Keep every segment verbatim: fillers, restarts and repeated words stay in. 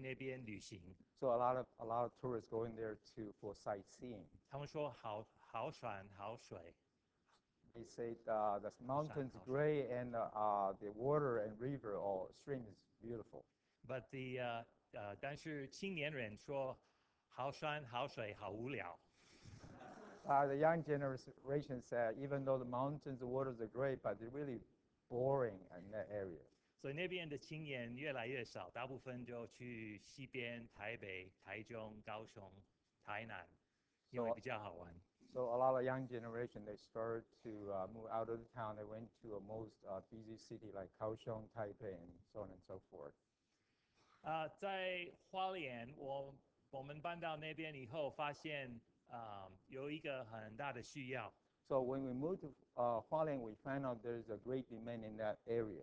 那边旅行。 So a lot of a lot of tourists going there to for sightseeing. 他们说好好山好水。 They say uh, the mountains great and uh, uh, the water and river or stream is beautiful. But the 呃呃，但是青年人说好山好水好无聊。 Uh, the young generation said, even though the mountains, the waters are great, but they're really boring in that area. 所以那边的青年越来越少，大部分就去西边、台北、台中、高雄、台南，因为 So, 比较好玩。 so a lot of young generation, they started to uh, move out of the town. They went to a most uh, busy city like Kaohsiung, Taipei, and so on and so forth. 啊、呃，在花莲，我我们搬到那边以后，发现啊、呃、有一个很大的需要。 So when we moved to uh, Hualien, we found out there's a great demand in that area.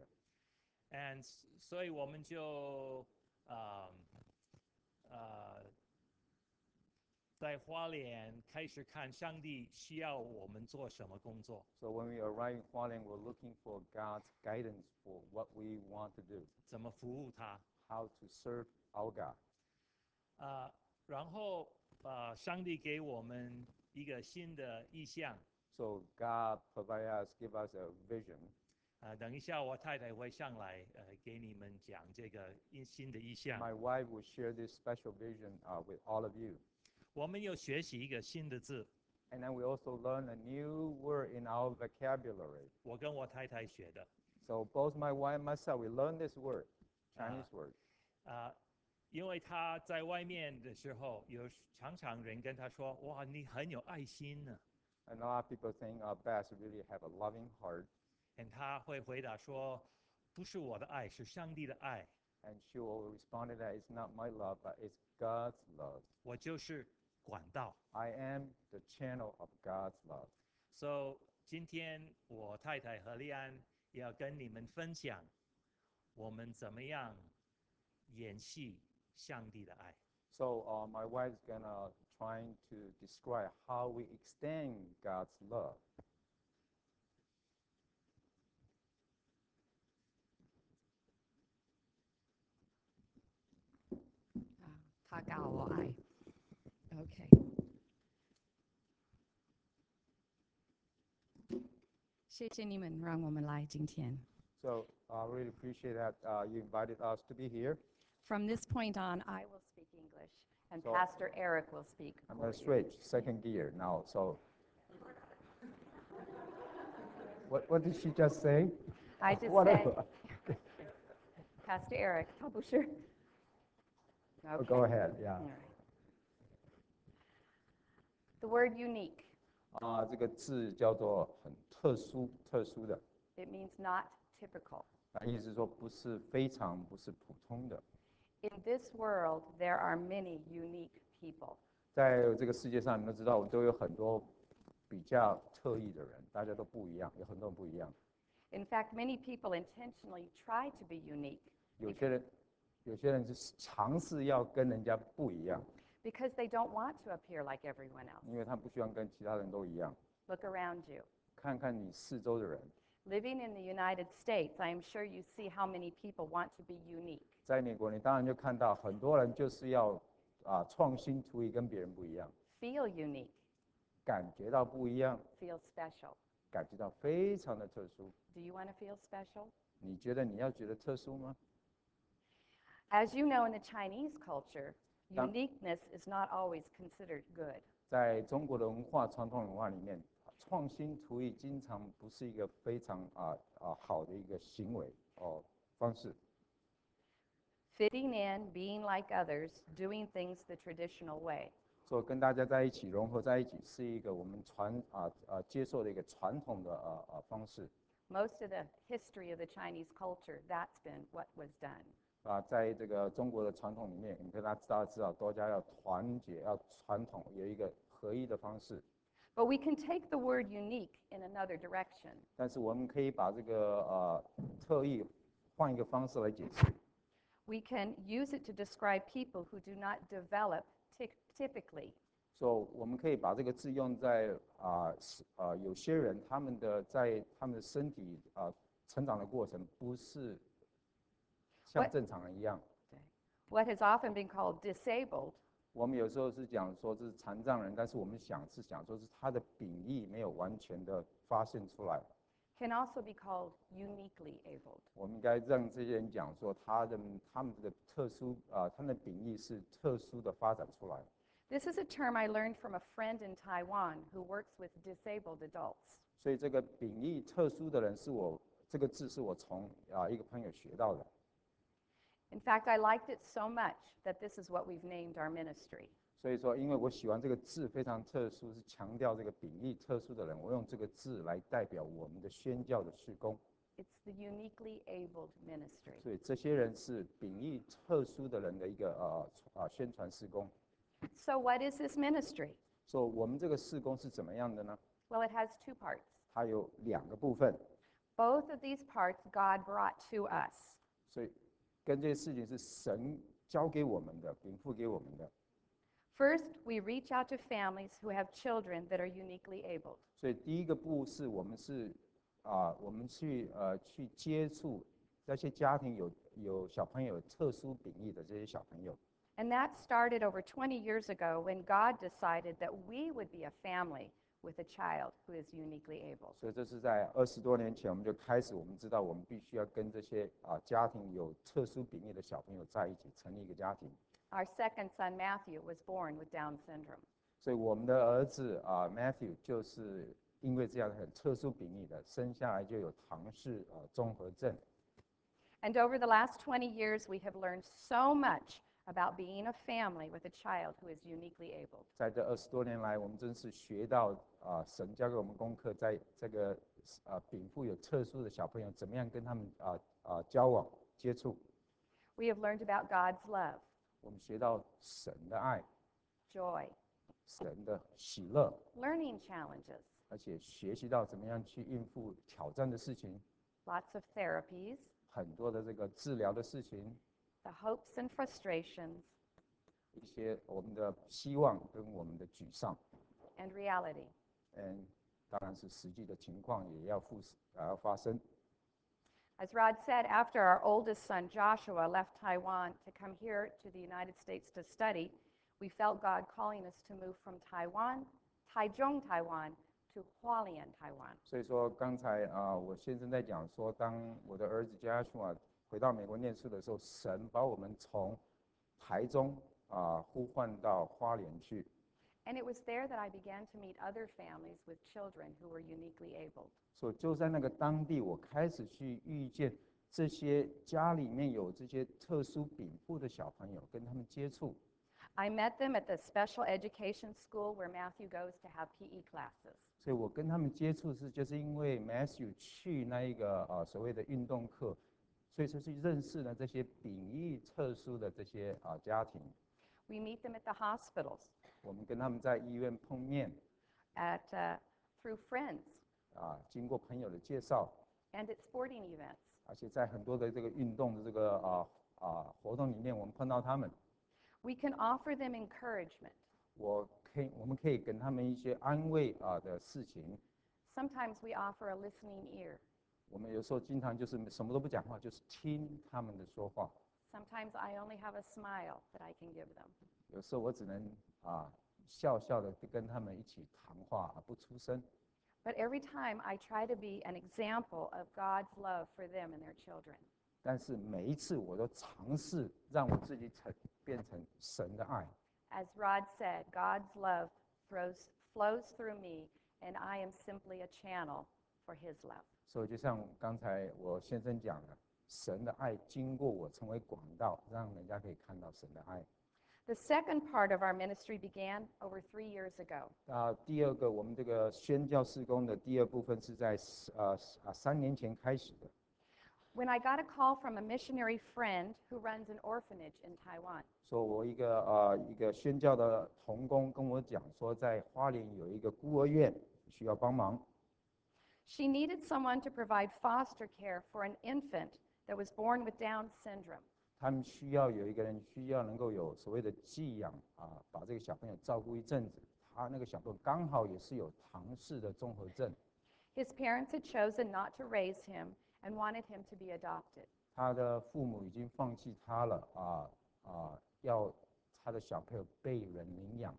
And 所以我们就啊呃在花莲开始看上帝需要我们做什么工作。 So when we arrived in Hualien, we're looking for God's guidance for what we want to do. 怎么服务他 How to serve our God. 啊、呃，然后啊、呃，上帝给我们一个新的意向。 So God provide us, give us a vision. 啊、呃，等一下我太太会上来，呃，给你们讲这个新的意向。 My wife will share this special vision uh, with all of you. 我们有学习一个新的字。 And then we also learn a new word in our vocabulary. 我跟我太太学的。 So both my wife and myself, we learned this word, Chinese uh, word. 啊、呃，因为他在外面的时候，有常常人跟他说：“哇，你很有爱心呢。” And a lot of people think uh, Bass really have a loving heart. And 他会回答说：“不是我的爱，是上帝的爱。” And she will respond that it's not my love, but it's God's love. 我就是管道。 I am the channel of God's love. So 今天我太太何丽安要跟你们分享，我们怎么样演戏上帝的爱。 So uh, my wife is gonna trying to describe how we extend God's love. 他告我爱 ，OK。谢谢你们让我们来今天。 So I uh, really appreciate that uh, you invited us to be here. From this point on, I will speak English, and So, Pastor Eric will speak. I'm gonna switch second gear now. So, what what did she just say? I just Whatever. said, Pastor Eric, 他不是 Oh, Okay. go ahead. Yeah. All right. The word unique. 啊，这个字叫做很特殊、特殊的。 It means not typical. 啊，意思是说不是非常，不是普通的。 In this world, there are many unique people. 在这个世界上，你们知道，都有很多比较特异的人，大家都不一样，有很多人不一样。 In fact, many people intentionally try to be unique. 有些人，有些人是尝试要跟人家不一样。 Because they don't want to appear like everyone else. 因为他不希望跟其他人都一样。 Look around you. 看看你四周的人。 Living in the United States, I am sure you see how many people want to be unique. 在美国，你当然就看到很多人就是要啊创新主义，跟别人不一样。 Feel unique. 感觉到不一样。 Feel special. 感觉到非常的特殊。 Do you want to feel special? 你觉得你要觉得特殊吗？ As you know, in the Chinese culture, uniqueness is not always considered good. 在中国的文化传统文化里面，创新主义经常不是一个非常啊啊好的一个行为哦方式。 Fitting in, being like others, doing things the traditional way. 所以跟大家在一起融合在一起，是一个我们传啊啊接受的一个传统的啊啊方式。 Most of the history of the Chinese culture, that's been what was done. 啊，在这个中国的传统里面，你跟大家知道，大家要团结，要传统，有一个合一的方式。 But we can take the word unique in another direction. 但是我们可以把这个呃特异换一个方式来解释。 We can use it to describe people who do not develop typically. 所以我们可以把这个字用在啊啊有些人他们的在他们的身体啊成长的过程不是像正常人一样。 what has often been called disabled, 我们有时候是讲说这是残障人，但是我们想是想说是他的秉异没有完全的发现出来。 can also be called uniquely abled. 我们应该让这些人讲说他的他们的特殊啊、呃，他们的秉异是特殊的发展出来的。 This is a term I learned from a friend in Taiwan who works with disabled adults. 所以这个秉异特殊的人是我这个字是我从啊、呃、一个朋友学到的。 In fact, I liked it so much that this is what we've named our ministry. 所以说，因为我喜欢这个字非常特殊，是强调这个秉异特殊的人，我用这个字来代表我们的宣教的事工。 It's the uniquely abled ministry. 所以这些人是秉异特殊的人的一个呃啊宣传事工。 So, what is this ministry? 所以我们这个事工是怎么样的呢？ Well, it has two parts. 它有两个部分， Both of these parts God brought to us. 所以跟这些事情是神交给我们的，禀赋给我们的。 First, we reach out to families who have children that are uniquely abled. 所以第一个步是我们是啊、我们去呃去接触那些家庭有有小朋友有特殊秉异的这些小朋友。 And that started over twenty years ago when God decided that we would be a family with a child who is uniquely able. 所以这是在二十多年前，我们就开始，我们知道我们必须要跟这些啊、家庭有特殊秉异的小朋友在一起，成立一个家庭。 Our second son, Matthew, was born with Down syndrome. 所以我们的儿子啊、Matthew 就是因为这样很特殊秉异的，生下来就有唐氏呃综合症。 And over the last twenty years, we have learned so much about being a family with a child who is uniquely abled. 在这二十多年来，我们真是学到啊、神教给我们功课，在这个啊禀赋有特殊的小朋友，怎么样跟他们啊啊、交往接触。 We have learned about God's love, 我们学到神的爱， joy, 神的喜乐， learning challenges, 而且学习到怎么样去应付挑战的事情， lots of therapies, 很多的这个治疗的事情， the hopes and frustrations, 一些我们的希望跟我们的沮丧， and reality. 嗯，当然是实际的情况也要复啊要发生。 As Rod said, after our oldest son, Joshua, left Taiwan to come here to the United States to study, we felt God calling us to move from Taiwan, Taichung, Taiwan, to Hualien, Taiwan. 所以说刚才啊、我先生在讲说，当我的儿子 Joshua 回到美国念书的时候，神把我们从台中啊、呼唤到花莲去。 And it was there that I began to meet other families with children who were uniquely abled. 所以就在那个当地，我开始去遇见这些家里面有这些特殊禀赋的小朋友，跟他们接触。 I met them at the special education school where Matthew goes to have P E classes. 所以我跟他们接触是就是因为 Matthew 去那一个呃所谓的运动课，所以说去认识了这些秉异特殊的这些啊、家庭。 We meet them at the hospitals, 我们跟他们在医院碰面 at, uh, through friends, 啊、经过朋友的介绍， and at sporting events. 而且在很多的这个运动的这个啊啊、活动里面，我们碰到他们， We can offer them encouragement. 我可以我们可以跟他们一些安慰啊、的事情。 Sometimes we offer a listening ear. 我们有时候经常就是什么都不讲话，就是听他们的说话。 Sometimes I only have a smile that I can give them. 有时候我只能啊笑笑的跟他们一起谈话，而不出声。 But every time I try to be an example of God's love for them and their children. 但是每一次我都尝试让我自己成变成神的爱。 As Rod said, God's love throws, flows through me, and I am simply a channel for His love. 所以就像刚才我先生讲的，神的爱经过我成为管道，让人家可以看到神的爱。 The second part of our ministry began over three years ago. 啊，第二个我们这个宣教事工的第二部分是在呃啊三年前开始的。 When I got a call from a missionary friend who runs an orphanage in Taiwan. 说我一个呃一个宣教的同工跟我讲说，在花莲有一个孤儿院需要帮忙。 She needed someone to provide foster care for an infant that was born with Down syndrome. 他们需要有一个人需要能够有所谓的寄养啊，把这个小朋友照顾一阵子。他那个小朋友刚好也是有唐氏的综合症， His parents had chosen not to raise him and wanted him to be adopted. 他的父母已经放弃他了啊啊、要他的小朋友被人领养。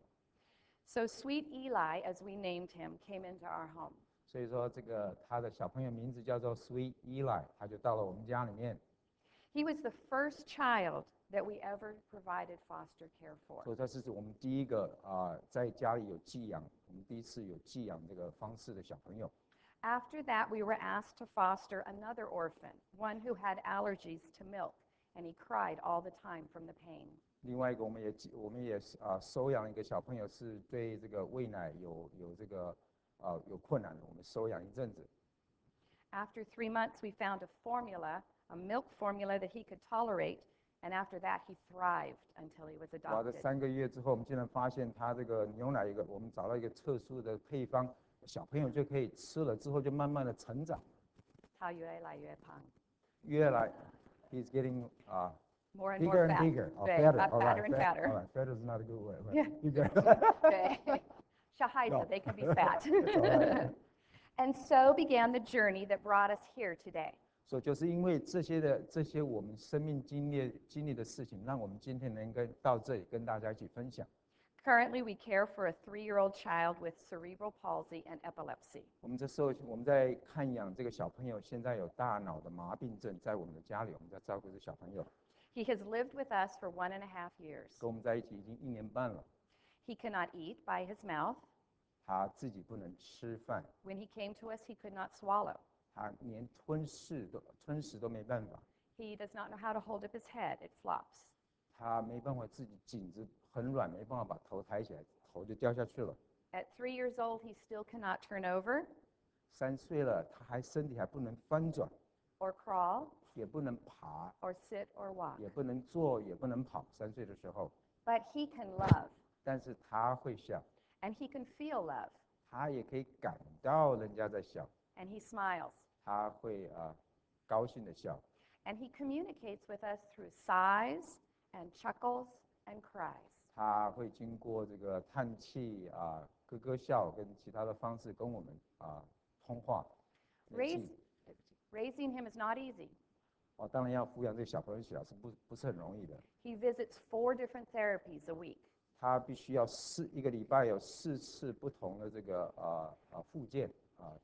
So sweet Eli, as we named him, came into our home. 所以说，这个他的小朋友名字叫做 Sweet Eli，他就到了我们家里面。 He was the first child that we ever provided foster care for. 所以他是我们第一个啊、在家里有寄养，我们第一次有寄养这个方式的小朋友。 After that, we were asked to foster another orphan, one who had allergies to milk, and he cried all the time from the pain. 另外一个，我们也寄我们也啊、收养一个小朋友，是对这个喂奶有有这个啊、有困难的，我们收养一阵子。 After three months, we found a formula, a milk formula that he could tolerate, and after that, he thrived until he was 哇，这 adopted. 三个月之后，我们竟然发现他这个牛奶一个，我们找到一个特殊的配方，小朋友就可以吃了之后就慢慢的成长， 他越来越胖， 越来 he's getting 啊、 more and bigger more and fat. bigger. Oh, 对 fatter. got All fatter right. and Fat, fatter. all right. Fatter is not a good word. But Yeah. bigger. 对，小孩子 No. they can be fat. right. And so began the journey that brought us here today. 所以就是因为这些的这些我们生命经历经历的事情，让我们今天能跟到这里跟大家一起分享。 Currently, we care for a three-year-old child with cerebral palsy and epilepsy. 我们这时候我们在看养这个小朋友，现在有大脑的麻痹症，在我们的家里，我们在照顾这小朋友， He has lived with us for one and a half years. 跟我们在一起已经一年半了。 He cannot eat by his mouth. 他自己不能吃饭， When he came to us, he could not swallow. 他连吞噬都吞食都没办法， He does not know how to hold up his head. It flops. 他没办法自己颈子很软，没办法把头抬起来，头就掉下去了。 At three years old, he still cannot turn over 三岁了，他还身体还不能翻转， or crawl 也不能爬， or sit or walk. 也不能坐，也不能跑。三岁的时候， But he can love, 但是他会笑， and he can feel love, 他也可以感到人家在笑， and he smiles. 他会啊、呃高兴的笑， And he communicates with us through sighs and chuckles and cries. 他会经过这个叹气啊、咯咯笑跟其他的方式跟我们啊、通话。联 Raise, 系 raising him is not easy. 哦，当然要抚养这个小朋友起来是不不是很容易的， He visits four different therapies a week. 他必须要四一个礼拜有四次不同的这个呃呃复健啊、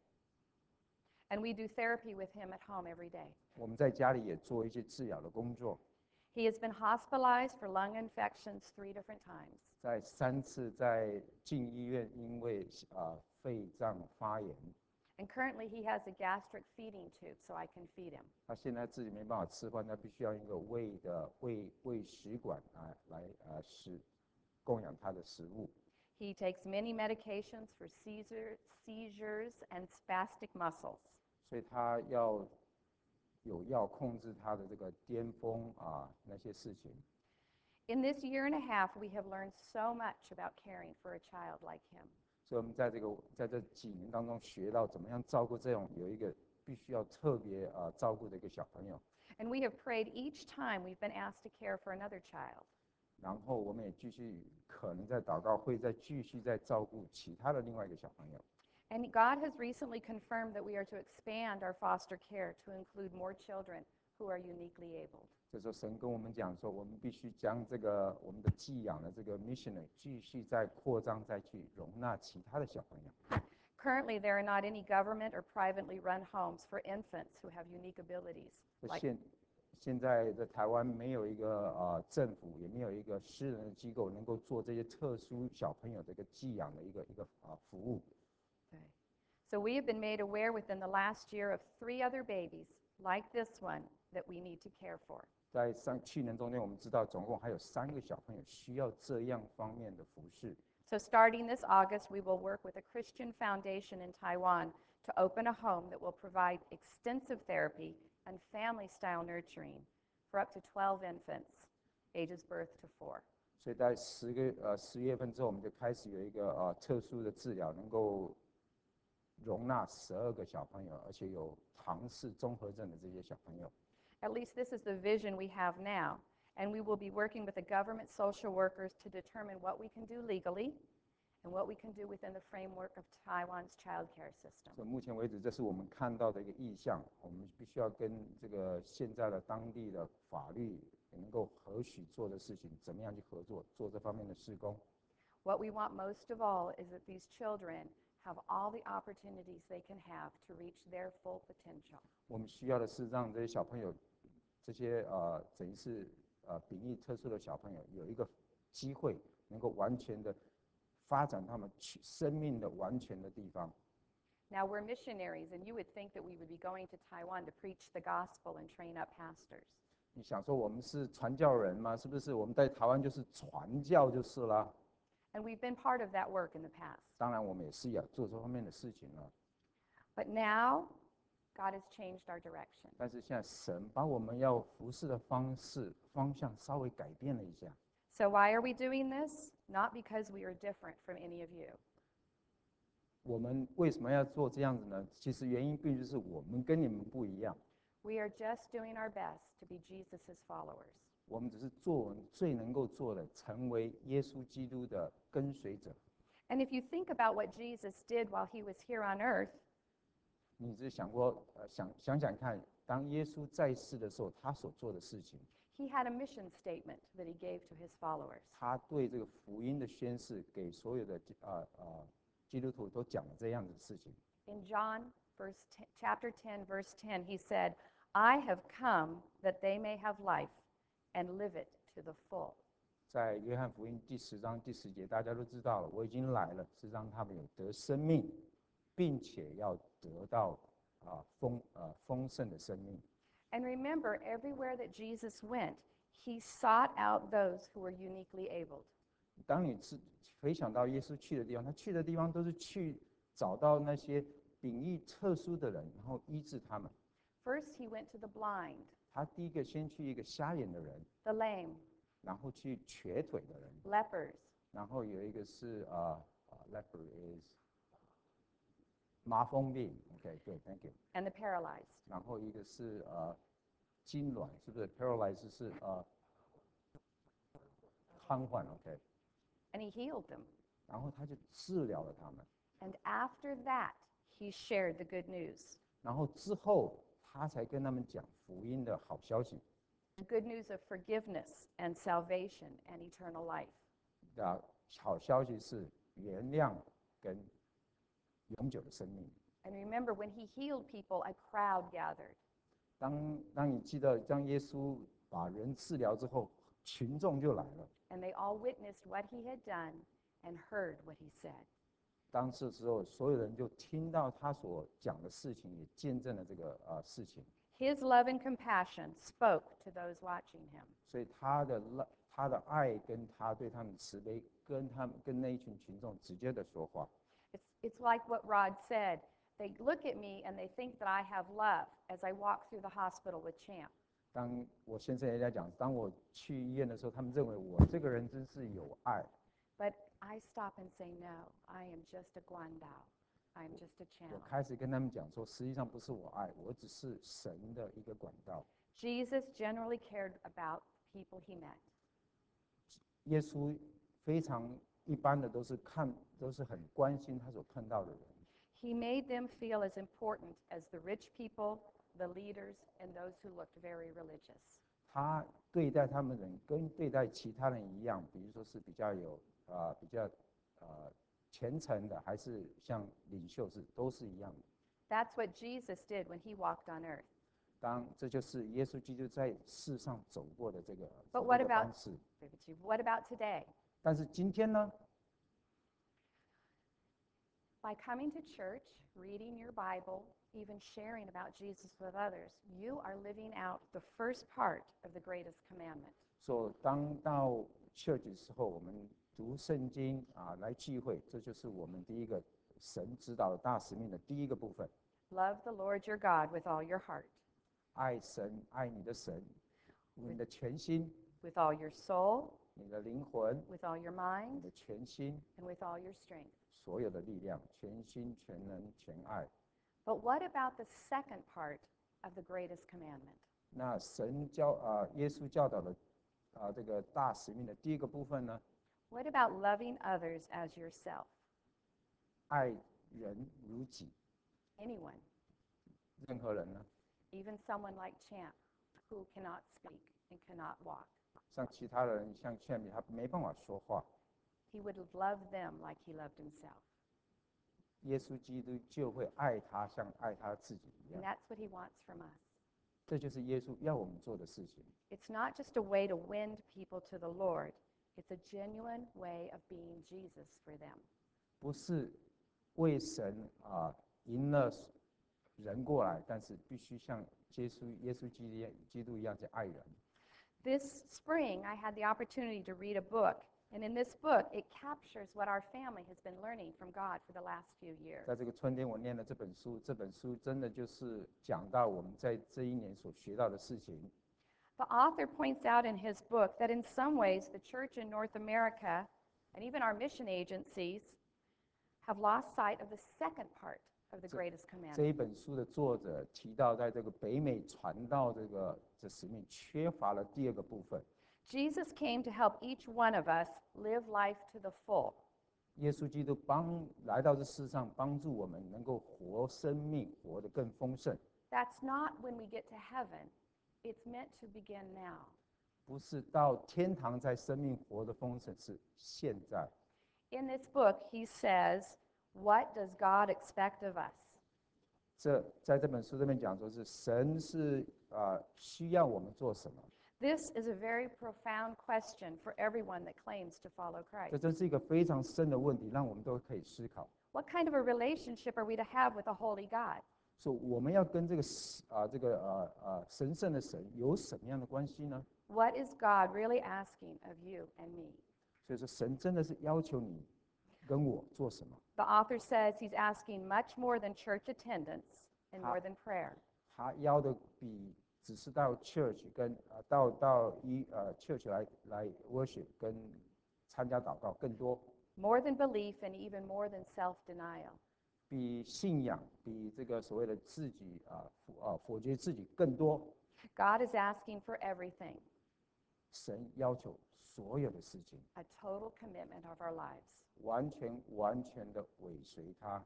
And we do therapy with him at home every day. 我们在家里也做一些治疗的工作， He has been hospitalized for lung infections three different times. 在三次在进医院，因为啊、肺脏发炎， And currently, he has a gastric feeding tube, so I can feed him. 他现在自己没办法吃饭，他必须要一个胃的胃胃食管啊来呃食供养他的食物。 He takes many medications for seizure, seizures and spastic muscles. 所以他要有药控制他的这个巅峰啊那些事情。 In this year and a half, we have learned so much about caring for a child like him. 所以我们在这个在这几年当中学到怎么样照顾这种有一个必须要特别啊照顾的一个小朋友。 And we have prayed each time we've been asked to care for another child. 然后我们也继续可能在祷告会再继续再照顾其他的另外一个小朋友。 And God has recently confirmed that we are to expand our foster care to include more children who are uniquely abled. 这时候神跟我们讲说，我们必须将这个我们的寄养的这个 mission 呢继续再扩张，再去容纳其他的小朋友。 Currently, there are not any government or privately run homes for infants who have unique abilities. 那 Like, 现现在在台湾没有一个呃政府，也没有一个私人的机构能够做这些特殊小朋友的一个寄养的一个一个啊服务。 so we have been made aware within the last year of three other babies like this one that we need to care for. 在上去年中间，我们知道总共还有三个小朋友需要这样方面的服饰。 So starting this August, we will work with a Christian foundation in Taiwan to open a home that will provide extensive therapy and family-style nurturing for up to twelve infants, ages birth to four. 所以在十个呃十月份之后，我们就开始有一个呃特殊的治疗，能够容纳十二个小朋友，而且有唐氏综合症的这些小朋友。 At least this is the vision we have now, and we will be working with the government social workers to determine what we can do legally and what we can do within the framework of Taiwan's child care system. 所以目前为止，这是我们看到的一个意向，我们必须要跟这个现在的当地的法律也能够合许做的事情，怎么样去合作做这方面的事工。 What we want most of all is that these children have all the opportunities they can have to reach their full potential. 我们需要的是让这些小朋友，这些呃等于是呃比例特殊的小朋友有一个机会，能够完全的发展他们生命的完全的地方。 Now, we're missionaries, and you would think that we would be going to Taiwan to preach the gospel and train up pastors. 你想说我们是传教人吗？是不是我们在台湾就是传教就是了？ And we've been part of that work in the past. 当然，我们也是要做这方面的事情了。 But now, God has changed our direction. 但是现在神把我们要服侍的方式方向稍微改变了一下。 So, why are we doing this? Not because we are different from any of you. 我们为什么要做这样子呢？其实原因并不是我们跟你们不一样， We are just doing our best to be Jesus' followers. 我们只是做我们最能够做的，成为耶稣基督的跟随者。 And if you think about what Jesus did while he was here on earth, 你只想过，呃，想想想看，当耶稣在世的时候，他所做的事情， he had a mission statement that he gave to his followers. 他对这个福音的宣示，给所有的呃呃基督徒都讲了这样的事情。 In John verse ten, chapter ten, verse ten, he said, I have come that they may have life and live it to the full. 在约翰福音第十章第十节，大家都知道了，我已经来了，是让他们有得生命，并且要得到啊丰呃丰盛的生命。 And remember, everywhere that Jesus went, he sought out those who were uniquely abled. 当你是回想到耶稣去的地方，他去的地方都是去找到那些秉义特殊的人，然后医治他们。 First, he went to the blind, 他第一个先去一个瞎眼的人， the lame, 然后去瘸腿的人， lepers, 然后有一个是呃呃 leper is 麻风病 ，OK， 对 ，Thank you。 and the paralyzed. 然后一个是呃痉挛，是不是 paralyze 是呃瘫痪 ，OK。 And he healed them. 然后他就治疗了他们， And after that, he shared the good news. 然后之后他才跟他们讲福音的好消息。 The good news of forgiveness and salvation and eternal life. 啊，好消息是原谅跟永久的生命。 And remember, when he healed people, a crowd gathered. 当当你记得当耶稣把人治疗之后，群众就来了。 And they all witnessed what he had done and heard what he said. 当时时候，所有人就听到他所讲的事情，也见证了这个呃事情。 His love and compassion spoke to those watching him. 所以他的他的爱跟他对他们慈悲，跟他们跟那一群群众直接的说话。 It's, it's like what Rod said. They look at me and they think that I have love as I walk through the hospital with Champ. 当我先生也在讲，当我去医院的时候，他们认为我这个人真是有爱。 But I stop and say, no, I am just a Guandao. I am just a 我 channel. 开始跟他们讲说，实际上不是我爱，我只是神的一个管道。 Jesus generally cared about people he met. 耶稣非常一般的都是看，都是很关心他所看到的人。 He made them feel as important as the rich people, the leaders, and those who looked very religious. 他对待他们人跟对待其他人一样，比如说是比较有啊、呃、比较呃虔诚的，还是像领袖是都是一样的。 That's what Jesus did when he walked on earth. 当这就是耶稣基督在世上走过的这个 But 走 what 过的 about- 方式。 What about today? 但是今天呢， By coming to church, reading your Bible, even sharing about Jesus with others, you are living out the first part of the greatest commandment. 说当到 church 的时候，我们读圣经啊，来聚会，这就是我们第一个神指导的大使命的第一个部分。 Love the Lord your God with all your heart, 爱神，爱你的神，你的全心， with all your soul, 你的灵魂， with all your 你 mind, 的全心， and with all your strength. 所有的力量，全心全能全爱。 But what about the second part of the greatest commandment? 那神教啊、耶稣教导的啊、这个大使命的第一个部分呢， What about loving others as yourself? 爱人如己。 Anyone, 任何人呢， even someone like Champ, who cannot speak. and cannot walk. 像其他人，像劝米，他没办法说话， He would love them like he loved himself. 耶稣基督就会爱他，像爱他自己一 And 样。 that's what he wants from us. 这就是耶稣要我们做的事情。 It's not just a way to win people to the Lord, it's a genuine way of being Jesus for them. 不是为神啊、赢了人过来，但是必须像耶稣耶稣基督基督一样去爱人。 This spring, I had the opportunity to read a book, and in this book, it captures what our family has been learning from God for the last few years. 在这个春天，我念了这本书，这本书真的就是讲到我们在这一年所学到的事情。 The author points out in his book that in some ways, the church in North America and even our mission agencies have lost sight of the second part of the greatest 这 commandment. 一本书的作者提到，在这个北美传道这个这使命缺乏了第二个部分。 Jesus came to help each one of us live life to the full. 耶稣基督帮来到这世上，帮助我们能够活生命，活得更丰盛。 That's not when we get to heaven. It's meant to begin now. 不是到天堂才生命活得丰盛，是现在。 In this book, he says, what does God expect of us? 这在这本书这边讲说是神是啊、呃需要我们做什么？ This is a very profound question for everyone that claims to follow 这 Christ. 真是一个非常深的问题，让我们都可以思考。 What kind of a relationship are we to have with a holy God? 说我们要跟这个啊、这个呃呃神圣的神有什么样的关系呢？ What is God really asking of you and me? 所以说神真的是要求你跟我做什么？ The author says he's asking much more than church attendance and more than prayer. 他要的比只是到 church 跟呃到到一呃 church 来来 worship 跟参加祷告更多， More than belief and even more than self-denial. 比信仰比这个所谓的自己啊否啊否决自己更多。 God is asking for everything, 神要求所有的事情 a total commitment of our lives. 完全完全的尾随他。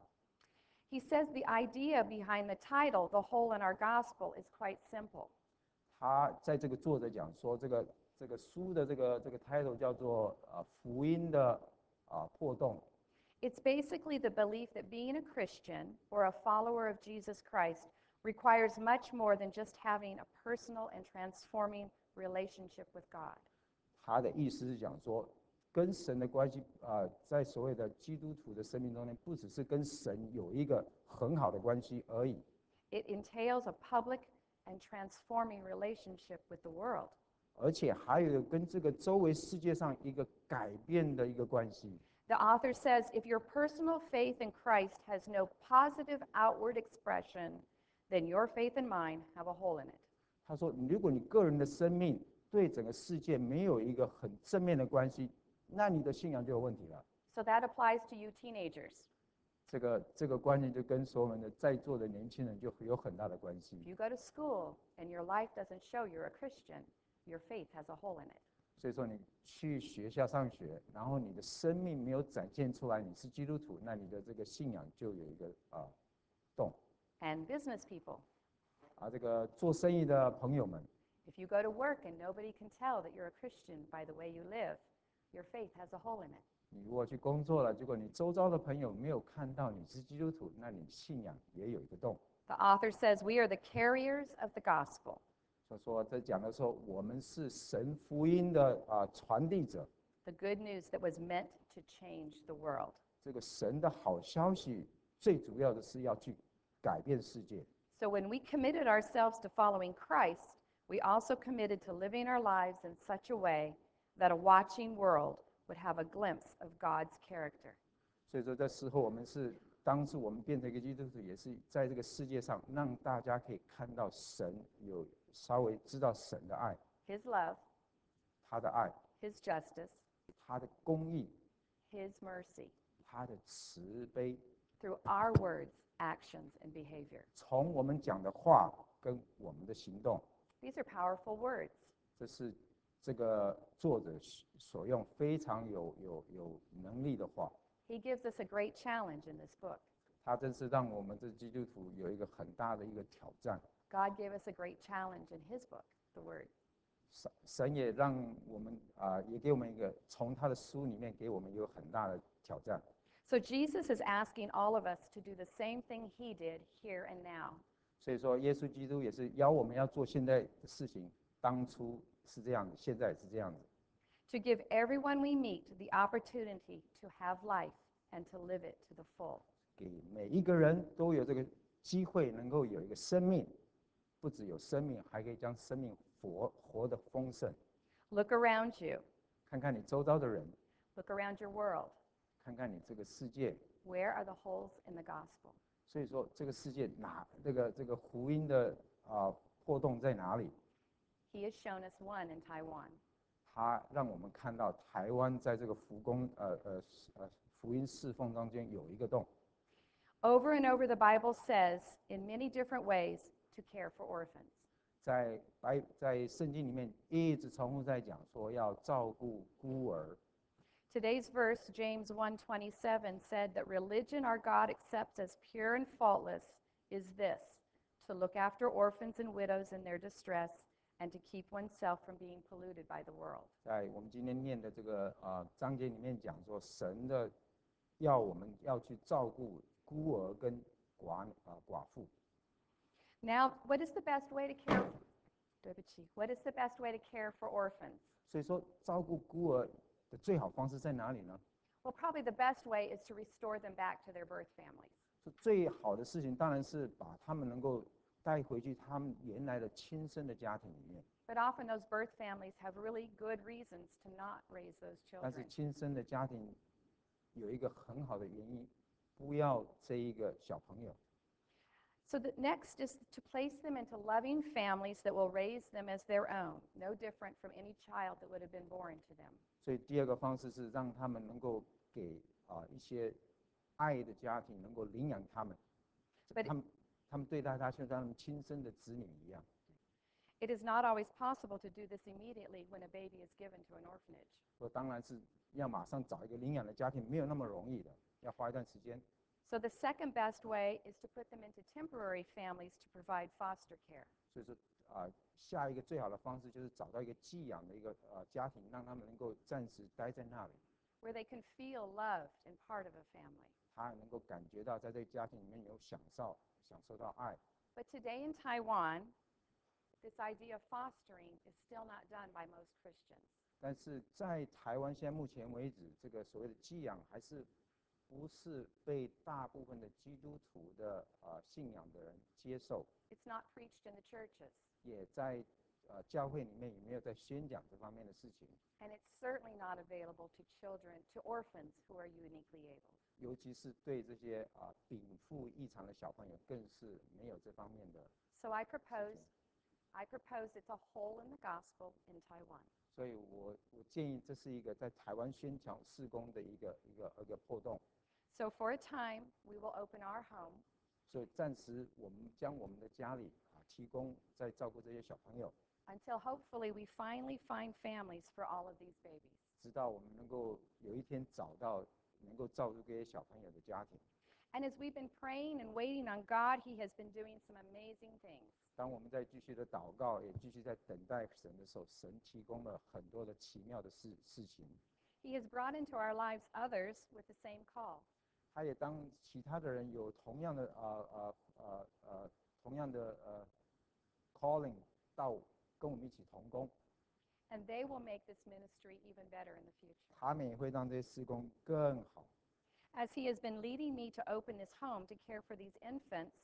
He says the idea behind the title, The Hole in Our Gospel, is quite simple. 他在这个作者讲说，这个这个书的这个这个 title 叫做啊福音的啊破洞。 It's basically the belief that being a Christian or a follower of Jesus Christ requires much more than just having a personal and transforming relationship with God. 他的意思是讲说，跟神的关系啊、在所谓的基督徒的生命中呢，不只是跟神有一个很好的关系而已， It entails a public and transforming relationship with the world. 而且还有跟这个周围世界上一个改变的一个关系。 The author says if your personal faith in Christ has no positive outward expression, then your faith and mine have a hole in it. 他说，如果你个人的生命对整个世界没有一个很正面的关系，那你的信仰就有问题了。 So that applies to you teenagers. 这个这个观念就跟所有人的在座的年轻人就有很大的关系 If。you go to school and your life doesn't show you're a Christian, your faith has a hole in it. 所以说，你去学校上学，然后你的生命没有展现出来你是基督徒，那你的这个信仰就有一个啊洞。 And business people, 啊，这个做生意的朋友们， if you go to work and nobody can tell that you're a Christian by the way you live, your faith has a hole in it. 你如果去工作了，结果你周遭的朋友没有看到你是基督徒，那你信仰也有一个洞。 The author says we are the carriers of the gospel. 所以说，在讲的时候，我们是神福音的啊传递者。 The good news that was meant to change the world. 这个神的好消息，最主要的是要去改变世界。 So when we committed ourselves to following Christ, we also committed to living our lives in such a way that a watching world would have a glimpse of God's character. 所以说，在时候我们是，当时我们变成一个基督徒，也是在这个世界上让大家可以看到神有稍微知道神的爱， His love, 他的爱， His justice, 他的公义， His mercy, 他的慈悲， through our words, actions, and behavior. 从我们讲的话跟我们的行动， These are powerful words. 这是这个作者所用非常有有有能力的话。 He gives us a great challenge in this book. 他真是让我们这基督徒有一个很大的一个挑战。 God gave us a great challenge in His book, the Word. 神神也让我们啊、也给我们一个从他的书里面给我们一个很大的挑战。 So Jesus is asking all of us to do the same thing he did here and now. 所以说，耶稣基督也是邀我们要做现在的事情，当初是这样，现在也是这样子。 To give everyone we meet the opportunity to have life and to live it to the full. 给每一个人都有这个机会，能够有一个生命，不只有生命，还可以将生命活活得丰盛。 Look around you. 看看你周遭的人， Look around your world. 看看你这个世界。 Where are the holes in the gospel? 所以说，这个世界哪这个这个福音的啊、破洞在哪里？ He has shown us one in Taiwan. 他让我们看到台湾在这个福工呃呃呃福音侍奉当中有一个洞。 Over and over, the Bible says, in many different ways, to care for orphans. 在白在圣经里面一直重复在讲说要照顾孤儿。 Today's verse, James one twenty-seven, said that religion our God accepts as pure and faultless is this, to look after orphans and widows in their distress and to keep oneself from being polluted by the world. 在我们今天念的这个啊、呃章节里面讲说，神的要我们要去照顾孤儿跟寡啊、寡妇。 Now, what is the best way to care? What is the best way to care for orphans? 所以说，照顾孤儿的最好方式在哪里呢？ Well, probably the best way is to restore them back to their birth families. 是最好的事情，当然是把他们能够带回去他们原来的亲生的家庭里面。 But often those birth families have really good reasons to not raise those 但是 children. 亲生的家庭有一个很好的原因，不要这一个小朋友。 So the next is to place them into loving families that will raise them as their own, no different from any child that would have been born to them. 所以第二个方式是让他们能够给啊、一些爱的家庭能够领养他们， But 他们他们对待他就像他们亲生的子女一样。 it is not always possible to do this immediately when a baby is given to an orphanage. 我当然是要马上找一个领养的家庭，没有那么容易的，要花一段时间。 So the second best way is to put them into temporary families to provide foster care. 所以说啊、下一个最好的方式就是找到一个寄养的一个呃家庭，让他们能够暂时待在那里， Where they can feel loved and part of a family. 他能够感觉到在这个家庭里面有享受享受到爱。 But today in Taiwan, this idea of fostering is still not done by most Christians. 但是在台湾现在目前为止，这个所谓的寄养还是不是被大部分的基督徒的呃信仰的人接受， It's not preached in the churches. 也在呃教会里面也没有在宣讲这方面的事情， And it's certainly not available to children, to orphans who are uniquely able. 尤其是对这些啊禀赋异常的小朋友，更是没有这方面的。 So I propose, I propose it's a hole in the gospel in Taiwan. 所以我我建议这是一个在台湾宣讲事工的一个一个一个破洞。 So for a time, we will open our home 所以暂时我们将我们的家里啊提供在照顾这些小朋友， until hopefully we finally find families for all of these babies. 直到我们能够有一天找到能够照顾这些小朋友的家庭。 And as we've been praying and waiting on God, He has been doing some amazing things. 当我们在继续的祷告，也继续在等待神的时候，神提供了很多的奇妙的事事情。 He has brought into our lives others with the same call. 他也当其他的人有同样的呃呃呃呃同样的呃 calling 到跟我们一起同工， And they will make this ministry even better in the future. 他们也会让这些事工更好。 As He has been leading me to open this home to care for these infants,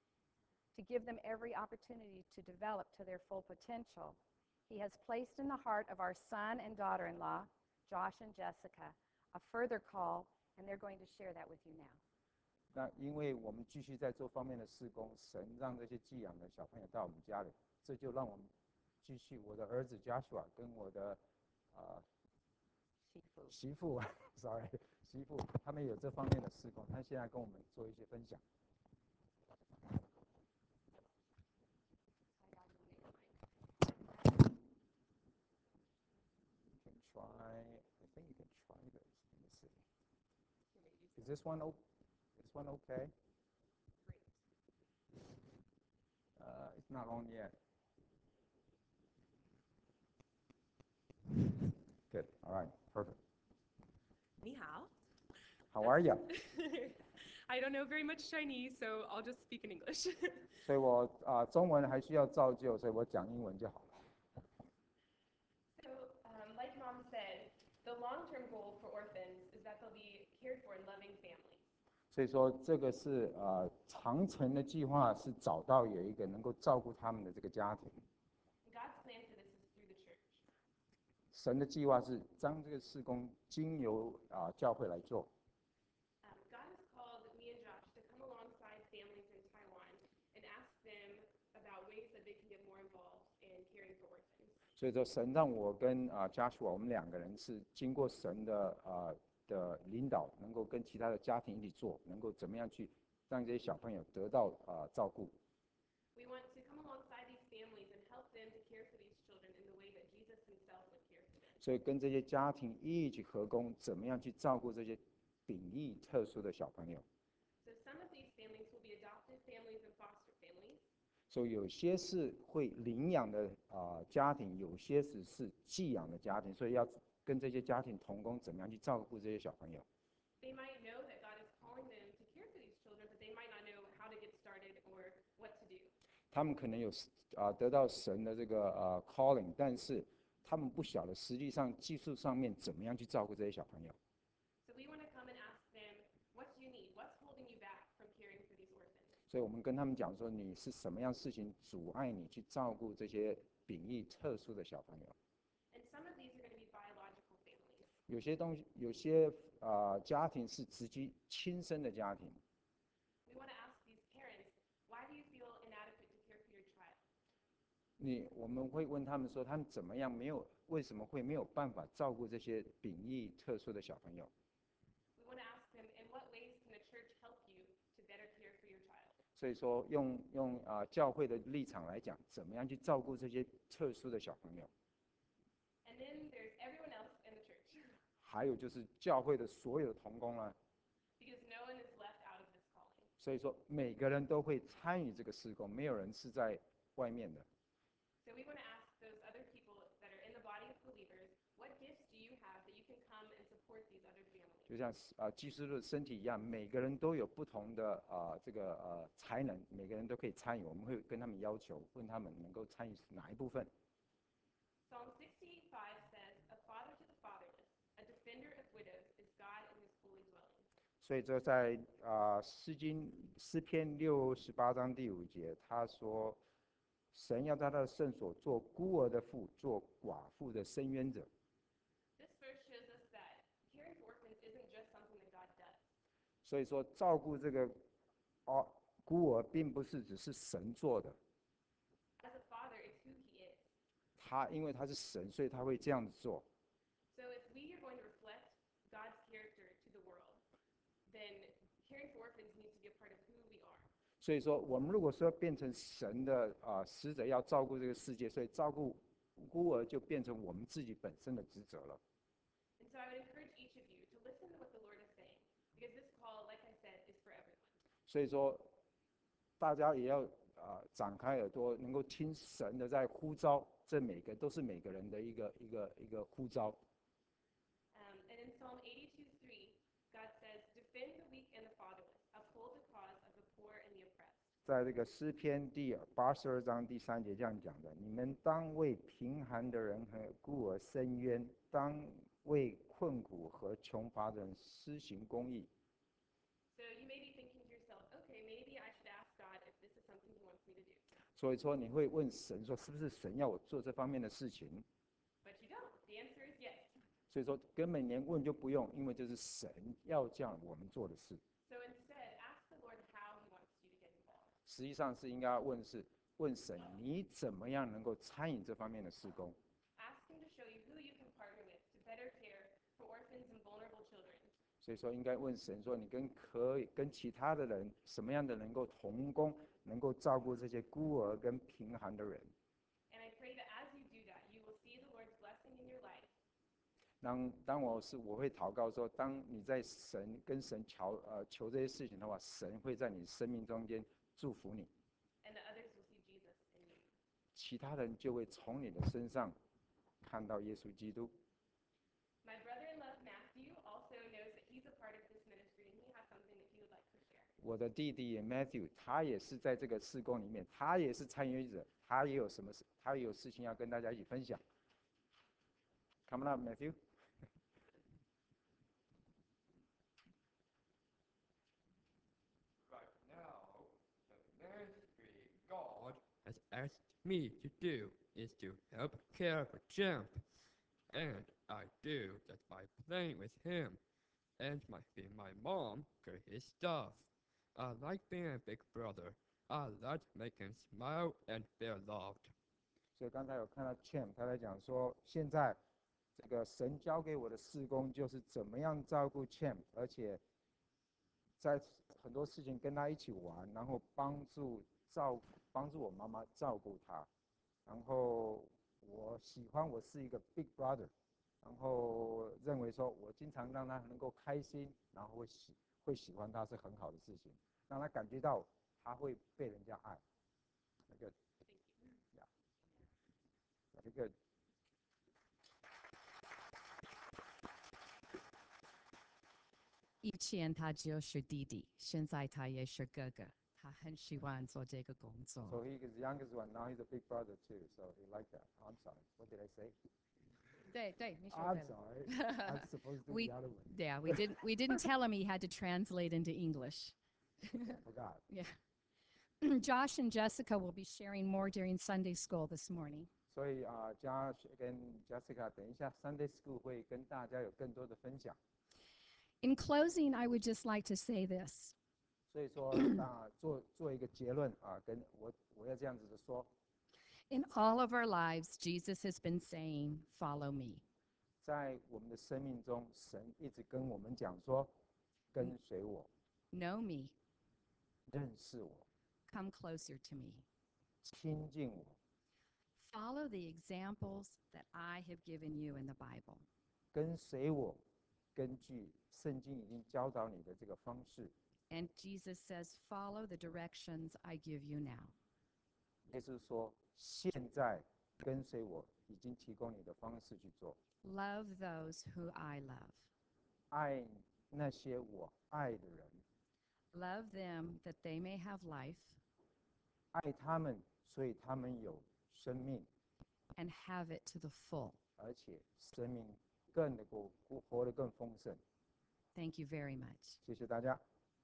to give them every opportunity to develop to their full potential, He has placed in the heart of our son and daughter-in-law, Josh and Jessica, a further call, and they're going to share that with you now. 那因为我们继续在做方面的事工，神让这些寄养的小朋友到我们家里，这就让我们继续。我的儿子 Joshua 跟我的呃媳妇，sorry 媳妇，他们有这方面的事工，他现在跟我们做一些分享。You can try. I think you can try this. Let me see. Is this one o- This one okay? Uh, it's not on yet. right, perfect. 你好。 How are you? I don't know very much Chinese, so I'll just speak in English. 所以我啊、中文还需要造就，所以我讲英文就好了。 So, um, like Mom said, the long-term goal for orphans is that they'll be cared for in loving families. 所以说这个是呃长程的计划，是找到有一个能够照顾他们的这个家庭。 God's plan for this is through the church. 神的计划是将这个事工经由啊、教会来做。 Um, God has called me and Josh to come alongside families in Taiwan and ask them about ways that they can get more involved in caring for orphans. 所以说神让我跟啊、Joshua 我们两个人是经过神的啊、的领导，能够跟其他的家庭一起做，能够怎么样去让这些小朋友得到啊、照顾。 We want to come alongside these families and help them to care for these children in the way that Jesus himself would care for them. 所以跟这些家庭一起合工，怎么样去照顾这些秉义特殊的小朋友。 So some of these families will be adopted families and foster families. 所以有些是会领养的啊、家庭，有些只是寄养的家庭，所以要跟这些家庭同工，怎么样去照顾这些小朋友。 They might know that God is calling them to care for these children, but they might not know how to get started or what to do. 他们可能有啊、得到神的这个呃 calling， 但是他们不晓得实际上技术上面怎么样去照顾这些小朋友。 So we want to come and ask them, what do you need? What's holding you back from caring for these orphans? 所以我们跟他们讲说，你是什么样事情阻碍你去照顾这些秉义特殊的小朋友？ And some of these are going to be biological families. 有些东西，有些啊、家庭是直接亲生的家庭。 We want to ask these parents, why do you feel inadequate to care for your child? 你我们会问他们说，他们怎么样没有，为什么会没有办法照顾这些秉义特殊的小朋友？ We want to ask them, in what ways can the church help you to better care for your child? 所以说用用啊、教会的立场来讲，怎么样去照顾这些特殊的小朋友？ And then there's everyone else in the church, 还有就是教会的所有的同工啊， because no one is left out of this calling. 所以说每个人都会参与这个事工，没有人是在外面的。 So we want to ask those other people that are in the body of believers, what gifts do you have that you can come and support these other families? 就像啊基督的身体一样，每个人都有不同的啊、这个呃才能，每个人都可以参与。我们会跟他们要求，问他们能够参与哪一部分。 Psalm sixty-five says, a father to the fatherless, a defender of widows is God in his holy dwelling. 所以这在啊诗经诗篇六十八章第五节，他说，神要在他的圣所做孤儿的父，做寡妇的伸冤者。 This verse shows us that caring for orphans isn't just something that God does. 所以说，照顾这个哦孤儿，并不是只是神做的， As a father, it's who he is. 他因为他是神，所以他会这样子做。 So if we are going to reflect God's character to the world, then caring for orphans needs to be a part of who we are. 所以说，我们如果说变成神的啊、使者，要照顾这个世界，所以照顾孤儿就变成我们自己本身的职责了。 And so I would encourage each of you to listen to what the Lord is saying, because this call, like I said, is for everyone. 所以说，大家也要啊、展开耳朵，能够听神的在呼召，这每个都是每个人的一个一个一个呼召。 Um, and in Psalm eighty-two three, God says, defend the weak and the fatherless, uphold the cause of the poor and the oppressed. 在这个诗篇第八十二章第三节这样讲的：你们当为贫寒的人和孤儿伸冤，当为困苦和穷乏的人施行公义。 So you may be thinking to yourself, okay, maybe I should ask God if this is something he wants me to do. 所以说，你会问神说，是不是神要我做这方面的事情？ But you don't. The answer is yes. 所以说，根本连问就不用，因为这是神要这样我们做的事。 So instead, ask the Lord how he wants you to get involved. 实际上是应该问是问神，你怎么样能够参与这方面的事工？ Ask him to show you who you can partner with to better care for orphans and vulnerable children. 所以说，应该问神说，你跟可以跟其他的人什么样的能够同工，能够照顾这些孤儿跟贫寒的人。 And I pray that as you do that, you will see the Lord's blessing in your life. 当当我是我会祷告说，当你在神跟神求呃求这些事情的话，神会在你生命中间祝福你， And the others will see Jesus in you. 其他人就会从你的身上看到耶稣基督。 My 我的弟弟 Matthew，他也是在这个事工里面，他也是参与者，他也有什么事，他也有事情要跟大家一起分享。Come on up, Matthew. Right now, the ministry God has asked me to do is to help care for Champ, and I do that by playing with him and my my mom for his stuff. I like being a big brother. I like making him smile and feel loved. 所以刚才有看到 Chem， 他在讲说，现在这个神交给我的事工就是怎么样照顾 Chem， 而且在很多事情跟他一起玩，然后帮助照帮助我妈妈照顾他。然后我喜欢我是一个 big brother， 然后认为说我经常让他能够开心，然后会喜会喜欢他是很好的事情，让他感觉到他会被人家爱。那个。Very good. 以前他就是弟弟，现在他也是哥哥，他很喜欢做这个工作。 So he is the youngest one. Now he's a big brother too. So he like that. I'm sorry. What did I say? 对对，你说 I'm 对了。 sorry. I'm supposed to do We- the other one. Yeah, we didn't we didn't tell him he had to translate into English. I forgot. Yeah. Josh and Jessica will be sharing more during Sunday school this morning. 所以啊、呃、，Josh 跟 Jessica 等一下 Sunday School 会跟大家有更多的分享。 In closing, I would just like to say this. 所以说啊、做做一个结论啊、跟我我要这样子的说， In all of our lives, Jesus has been saying, "Follow me." 在我们的生命中，神一直跟我们讲说，跟随我， Know me, 认识我， come closer to me. 亲近我， Follow the examples that I have given you in the Bible. 跟随我，根据圣经已经教导你的这个方式。 And Jesus says, "Follow the directions I give you now." 也就是说，现在跟随我已经提供你的方式去做， Love those who I love. 爱那些我爱的人， Love them that they may have life 爱他们，所以他们有生命， and have it to the full. 而且生命更能够活得更丰盛。 Thank you very much. 谢谢大家。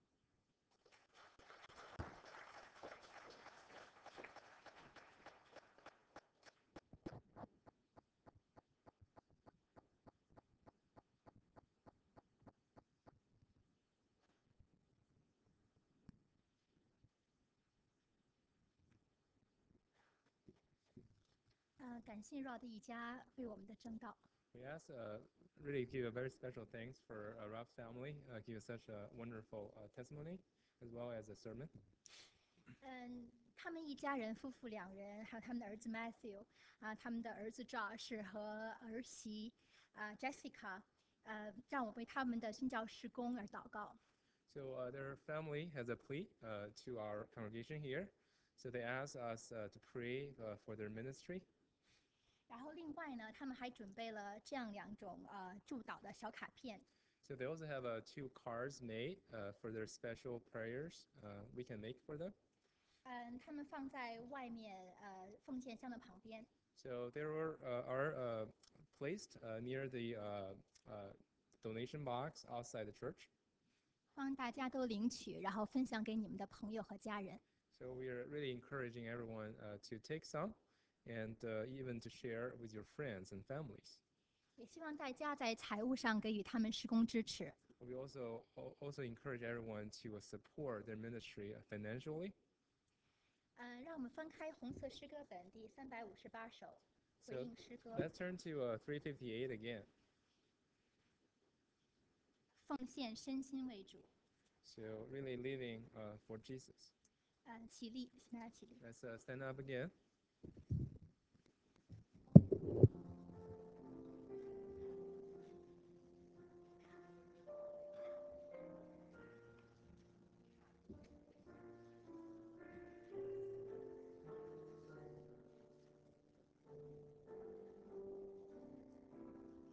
呃，感谢 Rod 一家为我们的正道。 We ask, uh, really give a very special thanks for uh, Rob's family, uh, give us such a wonderful uh, testimony as well as a sermon. 嗯，他们一家人夫妇两人，还有他们的儿子 Matthew 啊，他们的儿子 Josh 和儿媳啊 Jessica，呃，让我为他们的新教施工而祷告。 So uh, their family has a plea uh, to our congregation here. So they ask us uh, to pray uh, for their ministry. 然后另外呢，他们还准备了这样两种呃祝祷的小卡片。 So they also have uh, two cards made uh, for their special prayers uh, we can make for them. 嗯，他们放在外面呃奉献箱的旁边。 So they were, uh, are uh, placed uh, near the uh, uh, donation box outside the church. 欢迎大家都领取，然后分享给你们的朋友和家人。 So we are really encouraging everyone uh, to take some and uh, even to share with your friends and families. 也希望大家在财务上给予他们施工支持。 We also al- also encourage everyone to uh, support their ministry uh, financially. 嗯，让我们翻开红色诗歌本第三百五十八首，回 So 应诗歌， let's turn to uh, three fifty-eight again. 奉献身心为主。 So really living uh, for Jesus. 嗯，起立，请大家起立。 Let's uh, stand up again.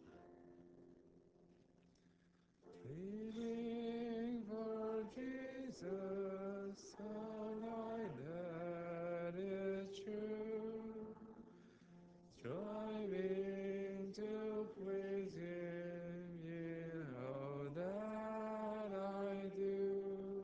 Living for Jesus. Jesus, a light that is true, striving to please Him in all that I do,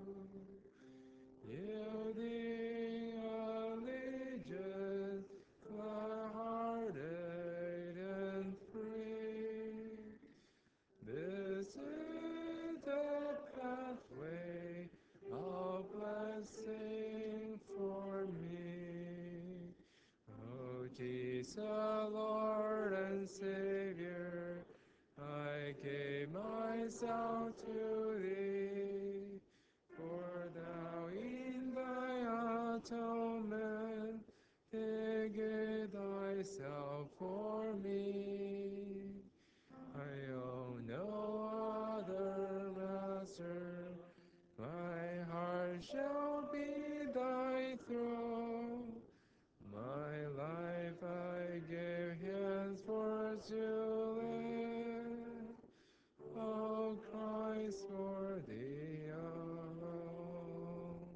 yielding allegiance, glad-hearted and free. This is the pathway of blessing for me. Oh, Jesus, Lord and Savior, I gave myself to Thee, for Thou in Thy atonement did Thyself for me. I own no other master, my heart shall be Thy throne. My life I give henceforth to live, O Christ, for Thee alone.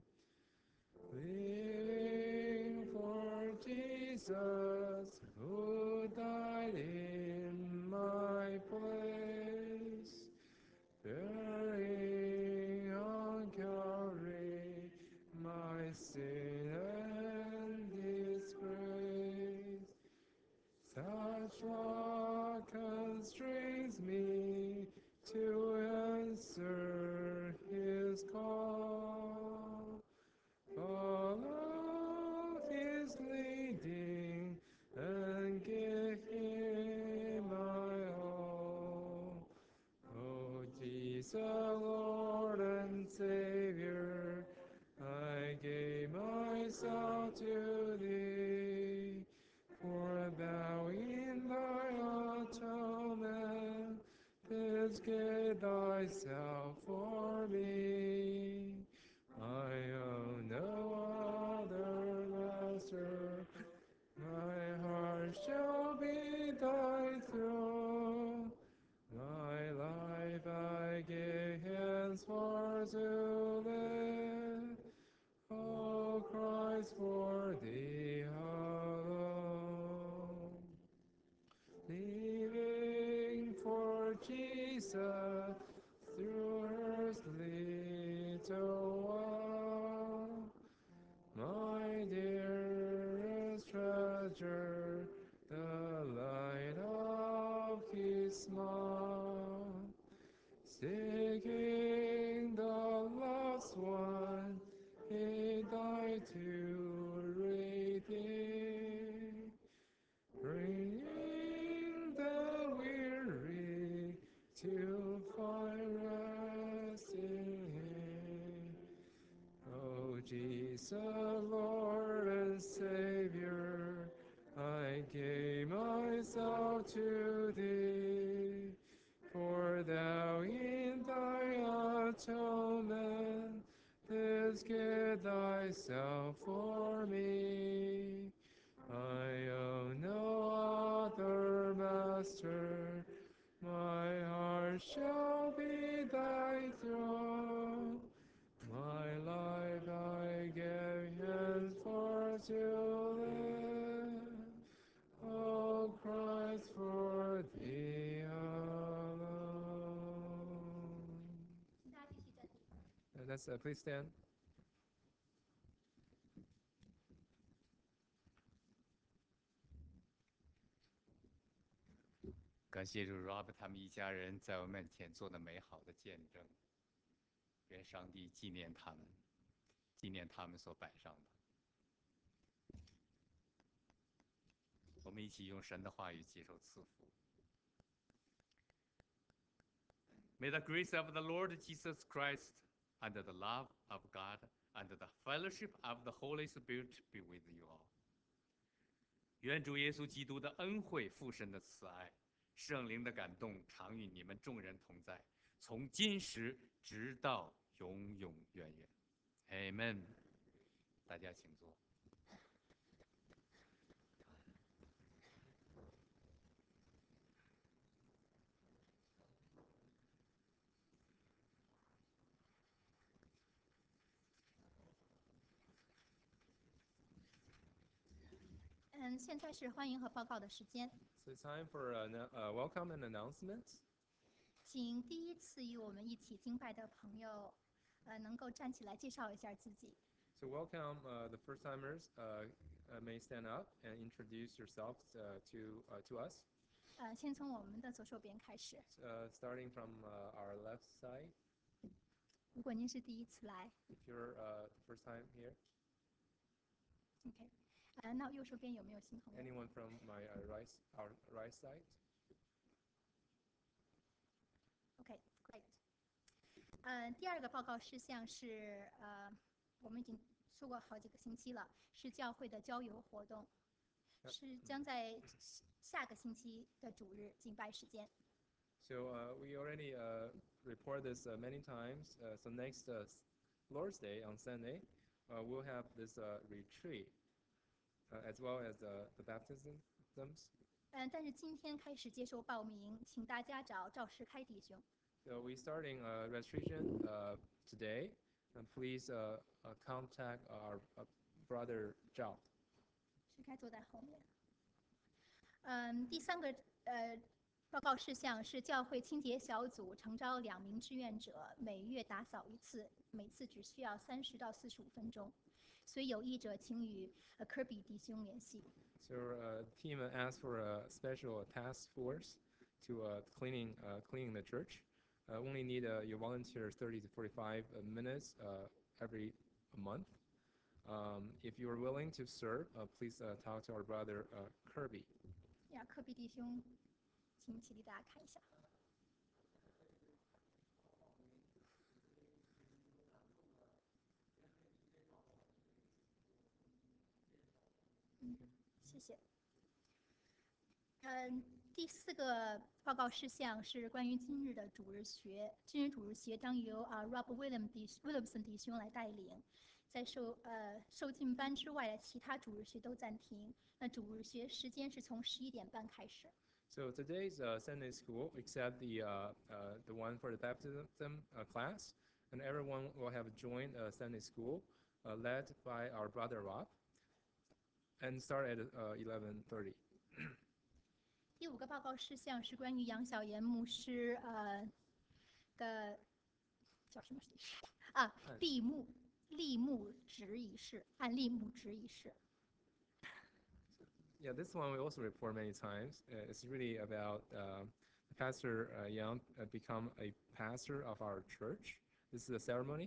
Living for Jesus, who died in my place, bearing on Calvary my sin and disgrace. Such love constrains me to answer His call. Follow His leading and give Him my all. Oh, Jesus, Lord and Savior, I gave myself to Thee, for Thou in Thy atonement didst give Thyself for me. I own no other master, my heart shall be Thy throne. My life I give henceforth to live, O Christ, for Thee alone. Living for Jesus through earth's little while, my dearest treasure, the light of His smile, seeking the lost one, He died to redeem, bringing the weary to find rest in Him. Oh, Jesus, Lord and Savior, I gave myself to Thee, for Thou in Thy atonement didst give Thyself for me. I own no other master, my heart shall be Thy throne. My life I give henceforth to live, O Christ, for Thee alone. 请大家继续站立。 And let's uh, please stand. 感谢主 Rob 他们一家人在我面前做的美好的见证，愿上帝纪念他们，纪念他们所摆上的。我们一起用神的话语接受赐福。May the grace of the Lord Jesus Christ, and the love of God, and the fellowship of the Holy Spirit be with you all. 愿主耶稣基督的恩惠、父神的慈爱、圣灵的感动，常与你们众人同在，从今时直到永永远远。Amen。大家请坐。 嗯，现在是欢迎和报告的时间， So it's time for a uh, welcome and announcements. 请第一次与我们一起敬拜的朋友，呃，能够站起来介绍一下自己。 So welcome uh, the first timers. Uh, uh, may stand up and introduce yourselves uh, to uh, to us. 呃，先从我们的左手边开始。 Uh, starting from uh, our left side. 如果您是第一次来 If you're uh, the first time here. ，OK， 呃，那右手边有没有新朋友 Anyone from my uh, right our right side? ？OK，Great。呃，第二个报告事项是呃，我们已经说过好几个星期了，是教会的郊游活动， Yep. 是将在下个星期的主日敬拜时间。 So uh, we already uh, report this uh, many times. Uh, so next uh, Lord's Day on Sunday, uh, we'll have this uh, retreat uh, as well as uh, the baptisms. 嗯，但是今天开始接受报名，请大家找赵世开弟兄。 So we're starting uh, registration uh, today. And please uh, uh, contact our uh, brother Zhao. 世开坐在后面。嗯，第三个呃报告事项是教会清洁小组诚招两名志愿者，每月打扫一次，每次只需要三十到四十五分钟。所以有意者请与呃科比弟兄联系。 So uh, the team asked for a special task force to uh, cleaning uh, cleaning the church. Uh, only need uh, your volunteer thirty to forty-five minutes uh, every month. Um, if you are willing to serve, uh, please uh, talk to our brother uh, Kirby. 呀，科比弟兄，请起立，大家看一下。嗯，谢谢。嗯，第四个报告事项是关于今日的主日学。今日主日学将由啊 Rob William 弟 Williamson 弟兄来带领。在受呃受浸班之外的其他主日学都暂停。那主日学时间是从十一点半开始。 So today's uh, Sunday school, except the uh, uh, the one for the baptism uh, class, and everyone will have joined uh, Sunday school, uh, led by our brother Rob, and start at uh, eleven thirty. 第五个报告事项是关于杨小岩牧师呃的叫什么仪式啊？立牧立牧职仪式，按立牧职仪式。 Yeah, this one we also report many times. Uh, it's really about uh, Pastor uh, Yang uh, become a pastor of our church. This is a ceremony.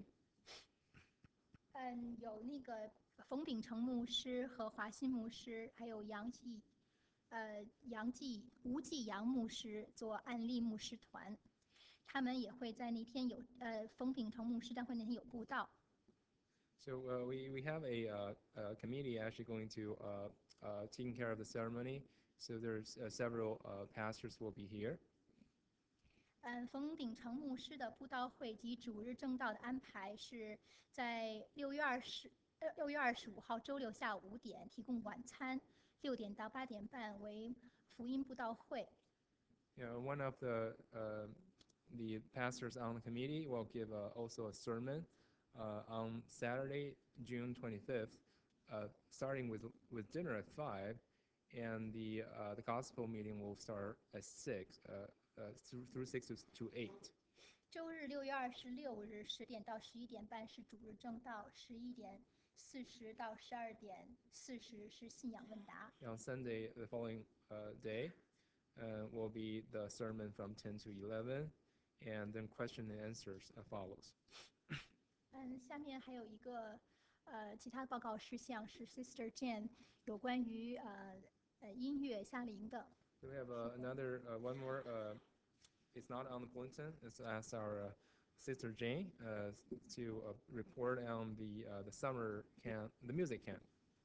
嗯，有那个冯秉成牧师和华新牧师，还有杨继，呃，杨继吴继阳牧师做案例牧师团，他们也会在那天有呃冯秉成牧师将会那天有布道。 So uh, we, we have a, uh, a committee actually going to uh, uh, taking care of the ceremony. So there's uh, several uh, pastors will be here. 嗯，冯秉成牧师的布道会及主日正道的安排是在六月二十呃六月二十五号周六下午五点提供晚餐，六点到八点半为福音布道会。 You know, one of the uh, the pastors on the committee will give uh, also a sermon uh, on Saturday, June twenty-fifth, uh, starting with with dinner at five, and the uh, the gospel meeting will start at six, uh, uh, through through six to, to eight. 周日六月二十六日十点到十一点半是主日正道，十一点四十到十二点四十是信仰问答。 On Sunday, the following uh, day, uh, will be the sermon from ten to eleven, and then question and answers uh, follows. 嗯，下面还有一个呃其他报告事项是 Sister Jane 有关于呃呃音乐夏令的。 So we have uh, another uh, one more. Uh, it's not on the bulletin. It's asked our uh, sister Jane uh, to uh, report on the uh, the summer camp, the music camp.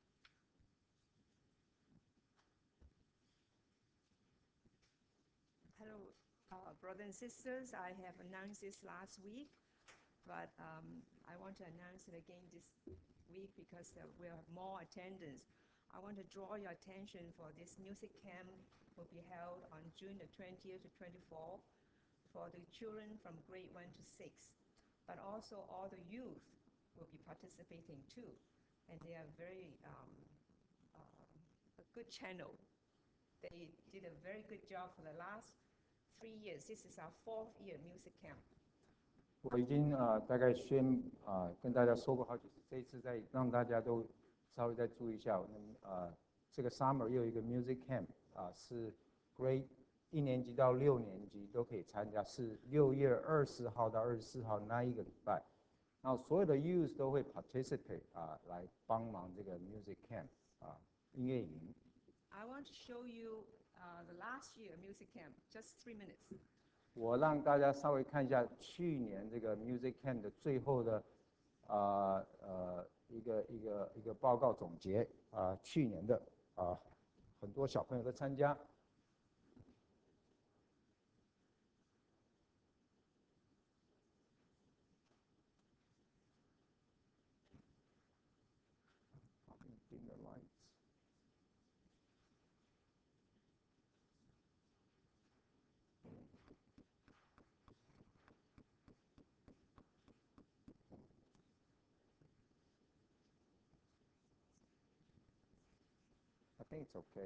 Hello, uh, brothers and sisters. I have announced this last week, but um, I want to announce it again this week because uh, we'll have more attendance. I want to draw your attention for this music camp will be held on June the twentieth to twenty-fourth for the children from grade one to six, but also all the youth will be participating too, and they are very um, uh, good channel. They did a very good job for the last three years. This is our fourth year music camp. 我已经呃大概宣啊、呃、跟大家说过好几次，这一次再让大家都稍微再注意一下，我们呃这个 summer 又有一个 music camp 啊、呃、是 grade 一年级到六年级都可以参加，是六月二十号到二十四号那一个礼拜，然后所有的 youth 都会 participate 啊、呃、来帮忙这个 music camp 啊、音乐营。 I want to show you uh, the last year music camp, just three minutes. 我让大家稍微看一下去年这个 music camp 的最后的啊 呃, 呃一个一个一个报告总结啊、呃，去年的啊、呃、很多小朋友都参加。I think it's okay.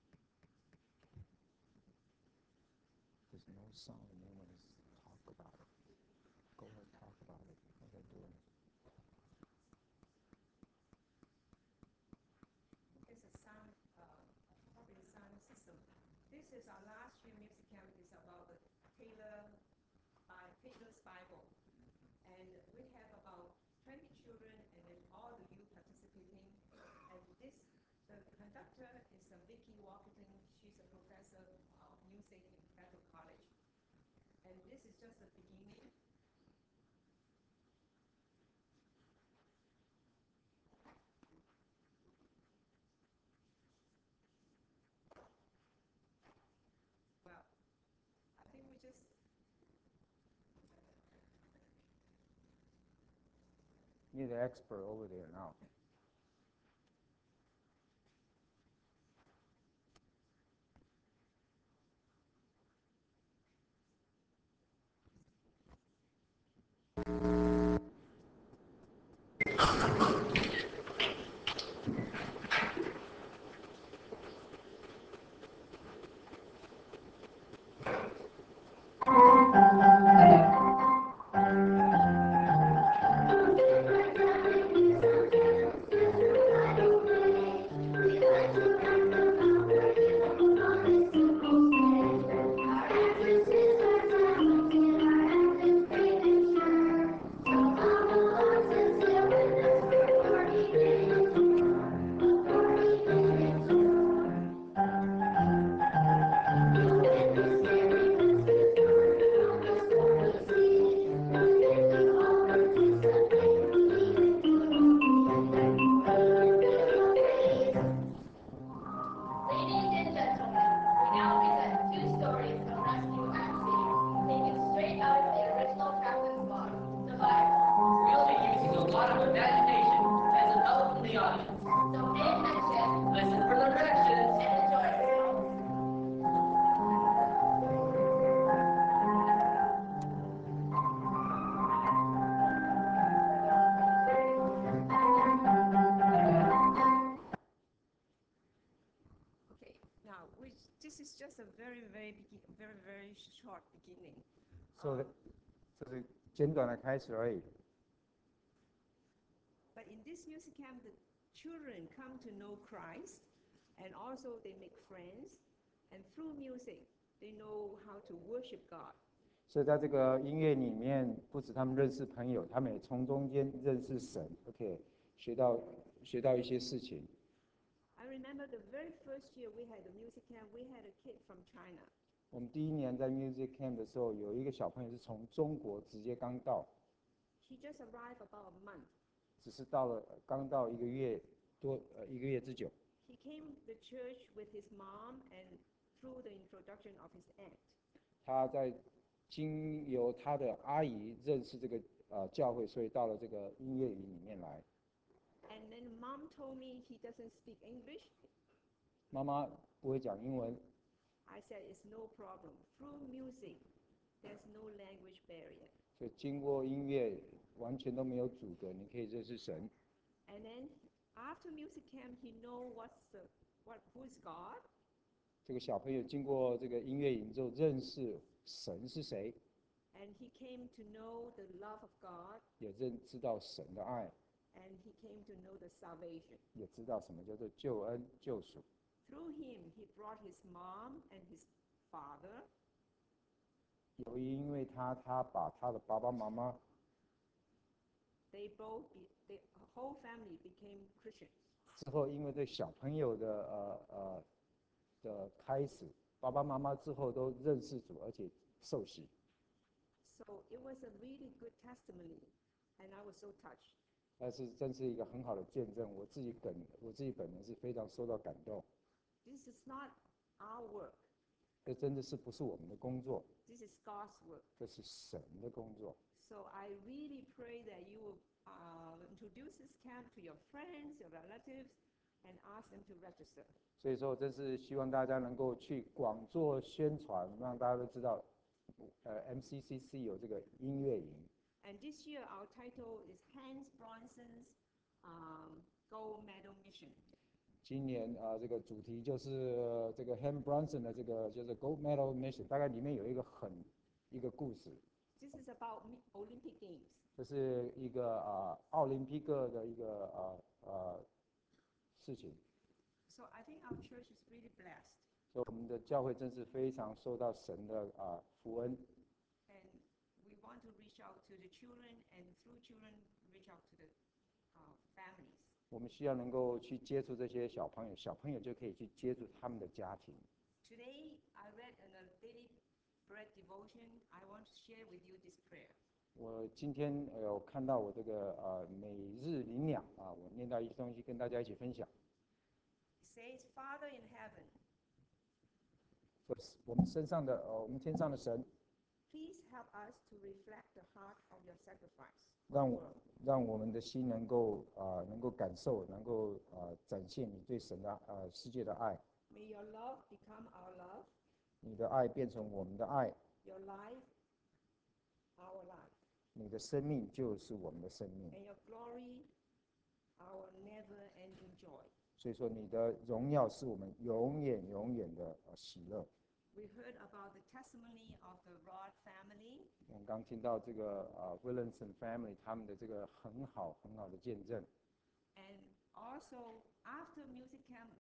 There's no sound when anyone talk about it. Go ahead and talk about it. What they're doing. It's a sound, uh, probably a sound system. This is our last year music camp. It's about the Taylor, by Taylor's Bible, and we have about twenty children and then all the youth participating. And this, the conductor is uh, Vicky Walkerton. She's a professor of music in Bethel College. And this is just the beginning. Well, I think we just You're the expert over there now. This is just a very, very, very, very short beginning. So, 这是简短的开始而已。 But in this music camp, the children come to know Christ, and also they make friends, and through music, they know how to worship God. 所以在这个音乐里面，不止他们认识朋友，他们也从中间认识神。OK， 学到学到一些事情。 I remember the very first year we had a music camp, we had a kid from China. 我们第一年在 music camp 的时候，有一个小朋友是从中国直接刚到。 He just arrived about a month. 只是到了刚到一个月多呃一个月之久。 He came to the church with his mom and through the introduction of his aunt. 他在经由他的阿姨认识这个呃教会，所以到了这个音乐营里面来。 And then mom told me he doesn't speak English. 妈妈不会讲英文。 I said it's no problem. Through music, there's no language barrier. 所以经过音乐完全都没有阻隔，你可以认识神。 And then after music camp, he know what's the what, who is God, 这个小朋友经过这个音乐营之后，认识神是谁， and he came to know the love of God, 也认知道神的爱， and he came to know the salvation. 也知道什么叫做救恩救赎。 Through him, he brought his mom and his father, 由于因为他，他把他的爸爸妈妈， they both, be, the whole family became Christians. 之后因为对小朋友的呃呃的开始，爸爸妈妈之后都认识主，而且受洗。 So it was a really good testimony, and I was so touched. 但是真是一个很好的见证，我自己本我自己本人是非常受到感动。 This is not our work, 这真的是不是我们的工作， this is God's work. 这是神的工作。 So I really pray that you will uh, introduce this camp to your friends, your relatives, and ask them to register. 所以说，真是希望大家能够去广做宣传，让大家都知道，呃，M C C C 有这个音乐营。 And this year, our title is Hans Bronson's um, Gold Medal Mission. 今年啊、呃，这个主题就是、呃这个 Ham Bronson 的这个就是 Gold Medal Mission， 大概里面有一个很一个故事。 This is about mi- Olympic Games. 这是一个啊、呃、奥林匹克的一个呃呃事情， So I think our church is really blessed. 所以我们的教会真是非常受到神的啊、呃福恩。 And we want to reach out to the children, and through children, reach out to the uh, families. 我们需要能够去接触这些小朋友，小朋友就可以去接触他们的家庭。 Today, I read in a daily bread devotion. I want to share with you this prayer. 我今天呃有看到我这个呃每日灵粮啊，我念到一些东西跟大家一起分享。 It says, Father in heaven, 说我们身上的呃我们天上的神， please help us to reflect the heart of your sacrifice. 让我让我们的心能够啊、呃、能够感受，能够啊、呃、展现你对神的呃世界的爱， May your love become our love, 你的爱变成我们的爱， your life, our life, 你的生命就是我们的生命。 and your glory, our never-ending joy. 所以说，你的荣耀是我们永远永远的呃喜乐。 We heard about the testimony of the Rod family, 我们刚听到这个呃 Williamson family 他们的这个很好很好的见证。 and also after music camp,